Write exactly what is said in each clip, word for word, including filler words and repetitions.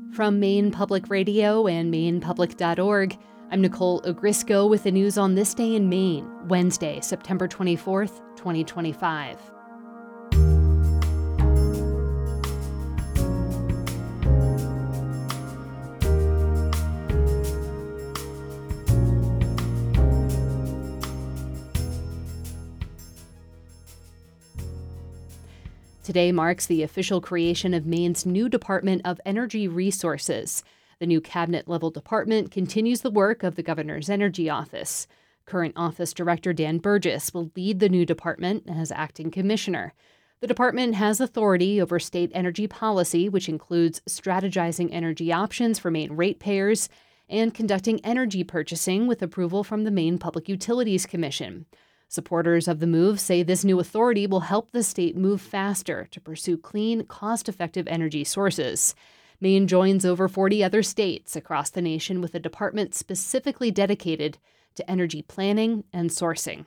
From Maine Public Radio and maine public dot org, I'm Nicole Ogrisco with the news on this day in Maine, Wednesday, September twenty-fourth, twenty twenty-five. Today marks the official creation of Maine's new Department of Energy Resources. The new cabinet-level department continues the work of the governor's energy office. Current office director Dan Burgess will lead the new department as acting commissioner. The department has authority over state energy policy, which includes strategizing energy options for Maine ratepayers and conducting energy purchasing with approval from the Maine Public Utilities Commission. Supporters of the move say this new authority will help the state move faster to pursue clean, cost-effective energy sources. Maine joins over forty other states across the nation with a department specifically dedicated to energy planning and sourcing.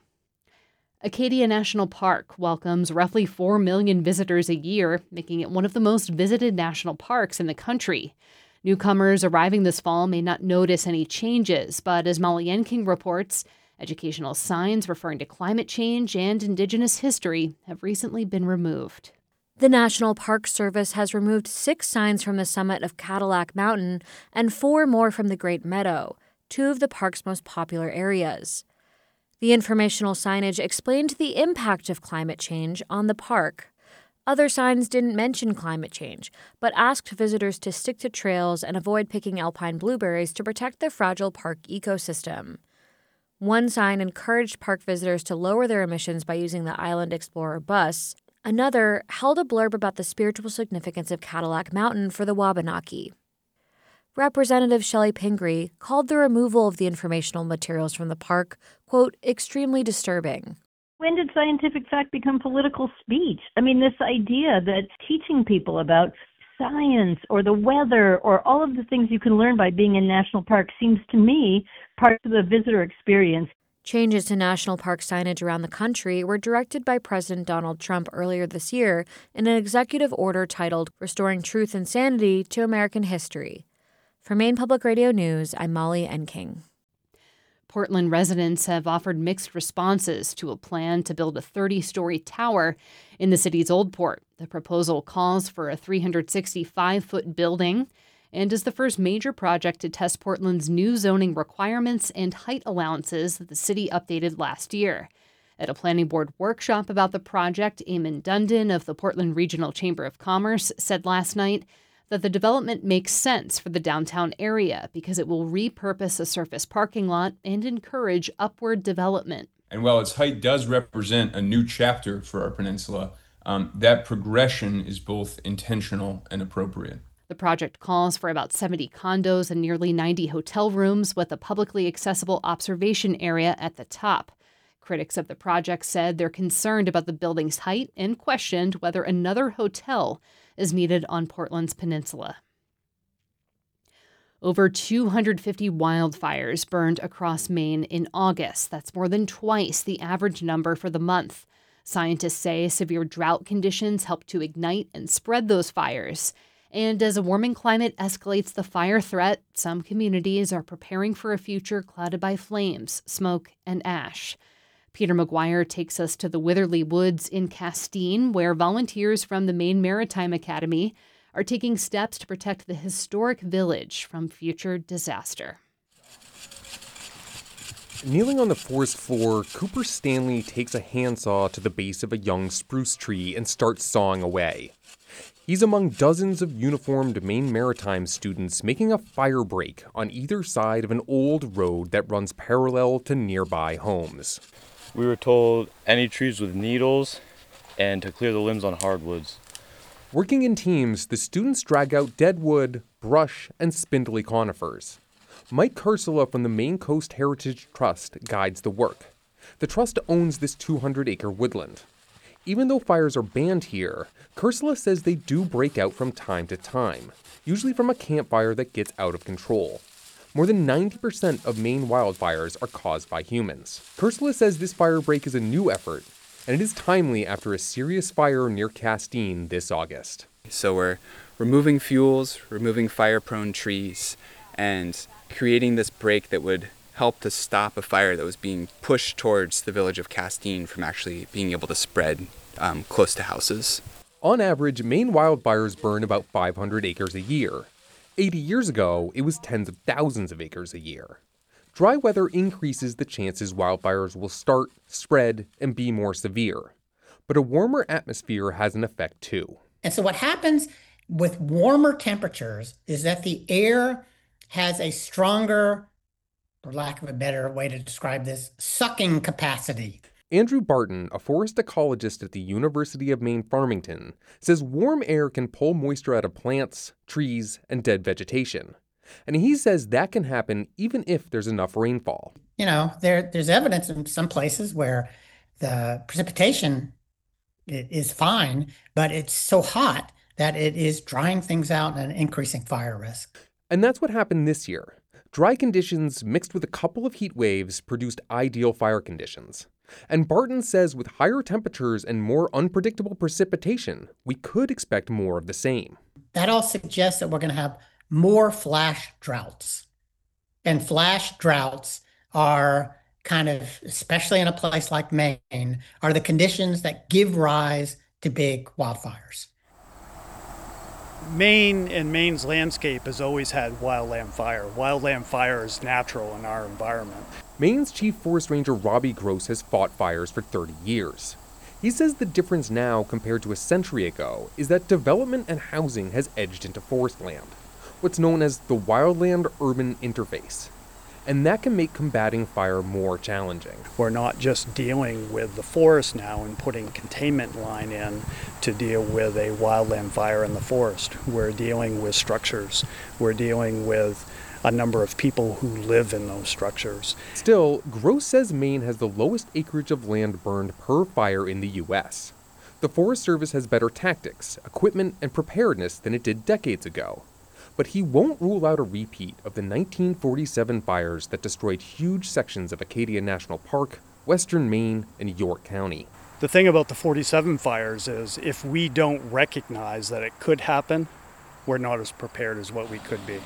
Acadia National Park welcomes roughly four million visitors a year, making it one of the most visited national parks in the country. Newcomers arriving this fall may not notice any changes, but as Molly Enking reports, educational signs referring to climate change and Indigenous history have recently been removed. The National Park Service has removed six signs from the summit of Cadillac Mountain and four more from the Great Meadow, two of the park's most popular areas. The informational signage explained the impact of climate change on the park. Other signs didn't mention climate change, but asked visitors to stick to trails and avoid picking alpine blueberries to protect the fragile park ecosystem. One sign encouraged park visitors to lower their emissions by using the Island Explorer bus. Another held a blurb about the spiritual significance of Cadillac Mountain for the Wabanaki. Representative Shelley Pingree called the removal of the informational materials from the park, quote, extremely disturbing. When did scientific fact become political speech? I mean, this idea that teaching people about science or the weather or all of the things you can learn by being in national park seems to me part of the visitor experience. Changes to national park signage around the country were directed by President Donald Trump earlier this year in an executive order titled Restoring Truth and Sanity to American History. For Maine Public Radio News, I'm Molly Enking. Portland residents have offered mixed responses to a plan to build a thirty-story tower in the city's Old Port. The proposal calls for a three hundred sixty-five foot building and is the first major project to test Portland's new zoning requirements and height allowances that the city updated last year. At a planning board workshop about the project, Eamon Dundon of the Portland Regional Chamber of Commerce said last night that the development makes sense for the downtown area because it will repurpose a surface parking lot and encourage upward development. And while its height does represent a new chapter for our peninsula, um, that progression is both intentional and appropriate. The project calls for about seventy condos and nearly ninety hotel rooms with a publicly accessible observation area at the top. Critics of the project said they're concerned about the building's height and questioned whether another hotel is needed on Portland's peninsula. Over two hundred fifty wildfires burned across Maine in August. That's more than twice the average number for the month. Scientists say severe drought conditions help to ignite and spread those fires. And as a warming climate escalates the fire threat, some communities are preparing for a future clouded by flames, smoke, and ash. Peter McGuire takes us to the Witherly Woods in Castine, where volunteers from the Maine Maritime Academy are taking steps to protect the historic village from future disaster. Kneeling on the forest floor, Cooper Stanley takes a handsaw to the base of a young spruce tree and starts sawing away. He's among dozens of uniformed Maine Maritime students making a fire break on either side of an old road that runs parallel to nearby homes. We were told any trees with needles and to clear the limbs on hardwoods. Working in teams, the students drag out dead wood, brush, and spindly conifers. Mike Kursula from the Maine Coast Heritage Trust guides the work. The trust owns this two hundred acre woodland. Even though fires are banned here, Kursula says they do break out from time to time, usually from a campfire that gets out of control. More than ninety percent of Maine wildfires are caused by humans. Kursula says this fire break is a new effort, and it is timely after a serious fire near Castine this August. So we're removing fuels, removing fire-prone trees, and creating this break that would help to stop a fire that was being pushed towards the village of Castine from actually being able to spread um, close to houses. On average, Maine wildfires burn about five hundred acres a year. eighty years ago, it was tens of thousands of acres a year. Dry weather increases the chances wildfires will start, spread, and be more severe. But a warmer atmosphere has an effect too. And so what happens with warmer temperatures is that the air has a stronger, for lack of a better way to describe this, sucking capacity. Andrew Barton, a forest ecologist at the University of Maine Farmington, says warm air can pull moisture out of plants, trees, and dead vegetation. And he says that can happen even if there's enough rainfall. You know, there there's evidence in some places where the precipitation is fine, but it's so hot that it is drying things out and increasing fire risk. And that's what happened this year. Dry conditions mixed with a couple of heat waves produced ideal fire conditions. And Barton says with higher temperatures and more unpredictable precipitation, we could expect more of the same. That all suggests that we're going to have more flash droughts. And flash droughts are kind of, especially in a place like Maine, are the conditions that give rise to big wildfires. Maine and Maine's landscape has always had wildland fire. Wildland fire is natural in our environment. Maine's Chief Forest Ranger Robbie Gross has fought fires for thirty years. He says the difference now compared to a century ago is that development and housing has edged into forest land, what's known as the wildland-urban interface. And that can make combating fire more challenging. We're not just dealing with the forest now and putting containment line in to deal with a wildland fire in the forest. We're dealing with structures. We're dealing with a number of people who live in those structures. Still, Gross says Maine has the lowest acreage of land burned per fire in the U S. The Forest Service has better tactics, equipment, and preparedness than it did decades ago. But he won't rule out a repeat of the nineteen forty-seven fires that destroyed huge sections of Acadia National Park, western Maine, and York County. The thing about the forty-seven fires is if we don't recognize that it could happen, we're not as prepared as what we could be.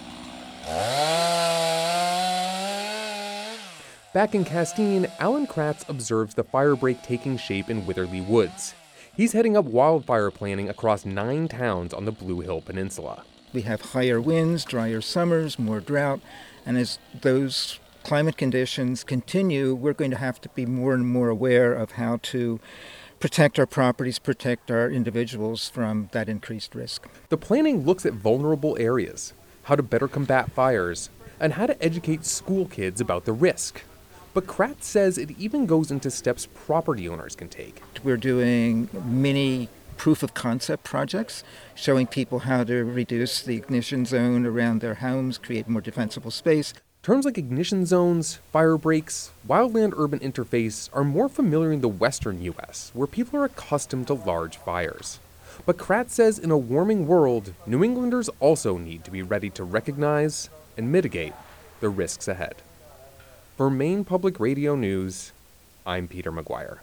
Back in Castine, Alan Kratz observes the fire break taking shape in Witherly Woods. He's heading up wildfire planning across nine towns on the Blue Hill Peninsula. We have higher winds, drier summers, more drought, and as those climate conditions continue, we're going to have to be more and more aware of how to protect our properties, protect our individuals from that increased risk. The planning looks at vulnerable areas, how to better combat fires, and how to educate school kids about the risk. But Kratz says it even goes into steps property owners can take. We're doing mini proof of concept projects, showing people how to reduce the ignition zone around their homes, create more defensible space. Terms like ignition zones, fire breaks, wildland-urban interface are more familiar in the western U S, where people are accustomed to large fires. But Kratz says in a warming world, New Englanders also need to be ready to recognize and mitigate the risks ahead. For Maine Public Radio News, I'm Peter McGuire.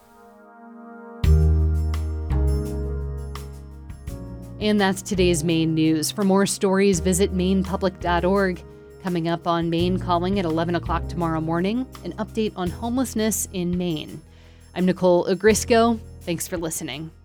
And that's today's Maine News. For more stories, visit maine public dot org. Coming up on Maine Calling at eleven o'clock tomorrow morning, an update on homelessness in Maine. I'm Nicole Ogrisco. Thanks for listening.